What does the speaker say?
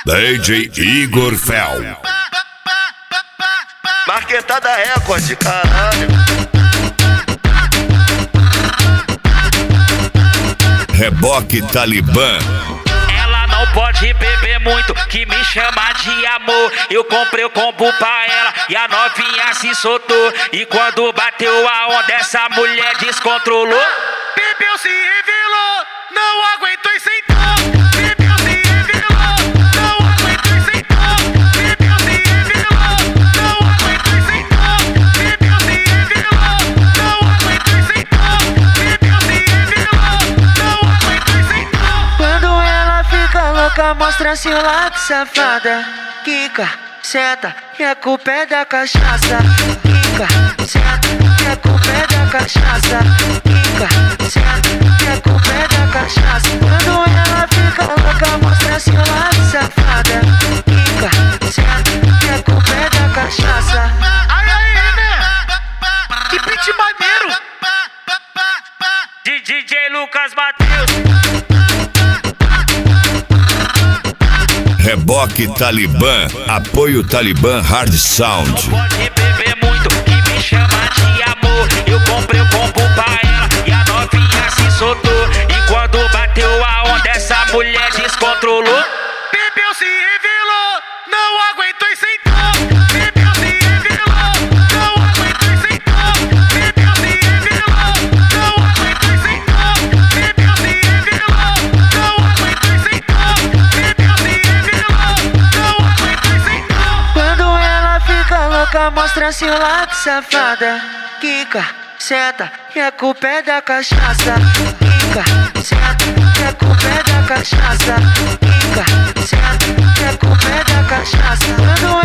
DJ Igor Fel. Marquetada Record, caralho. Reboque Talibã. Ela não pode beber muito, que me chama de amor. Eu comprei o combo pra ela e a novinha se soltou. E quando bateu a onda, essa mulher descontrolou. Bebeu, se revelou, não aguentou e sentou. Bebeu, se revelou, não aguentou e sentou. Bebeu, se revelou, não aguentou e sentou. Bebeu, se revelou, não aguentou e sentou. Bebeu, se revelou, não aguentou e sentou. Quando ela fica louca, mostra seu lado, safada. Quica, senta, e a culpa é da cachaça. Quica, senta, e a culpa é da cachaça. Quica, senta, e a culpa é da cachaça. Quando ela fica louca, mostra seu lado, safada. Quica, senta, e a culpa é da cachaça. Ai, ai, né? Que beat maneiro. DJ Lucas Matheus. Reboque Talibã. Apoio Talibã Hard Sound. Pode beber muito, que me chama de amor. Eu comprei o combo pra ela e a novinha se soltou. E quando bateu a onda, essa mulher descontrolou. Bebeu, se revelou, não aguentou e sentou. Bebeu, se revelou, não aguentou e sentou. Bebeu, se revelou, não aguentou e sentou. Bebeu, se revelou, não aguentou e sentou. Bebeu, se revelou, não aguentou e sentou. Quando ela fica louca, mostra seu lado, safada. Quica, senta, e a culpa é da cachaça. Quica, senta, e a culpa é da cachaça. Quica, senta, e a culpa é da cachaça. Quando